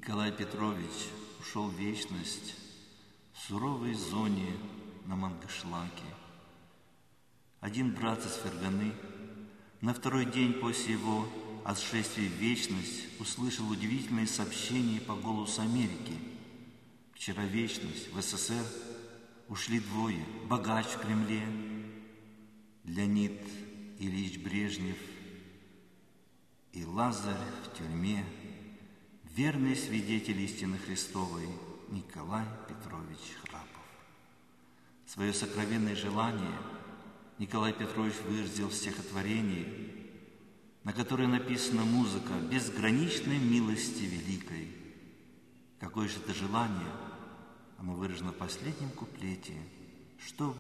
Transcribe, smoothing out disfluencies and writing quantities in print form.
Николай Петрович ушел в вечность в суровой зоне на Мангышлаке. Один брат из Ферганы на второй день после его отшествия в вечность услышал удивительное сообщение по голосу Америки. Вчера в вечность в СССР ушли двое: богач в Кремле Леонид Ильич Брежнев и Лазарь в тюрьме, верный свидетель истины Христовой Николай Петрович Храпов. Свое сокровенное желание Николай Петрович выразил в стихотворении, на которое написана музыка «Безграничной милости великой». Какое же это желание? Оно выражено в последнем куплете. Что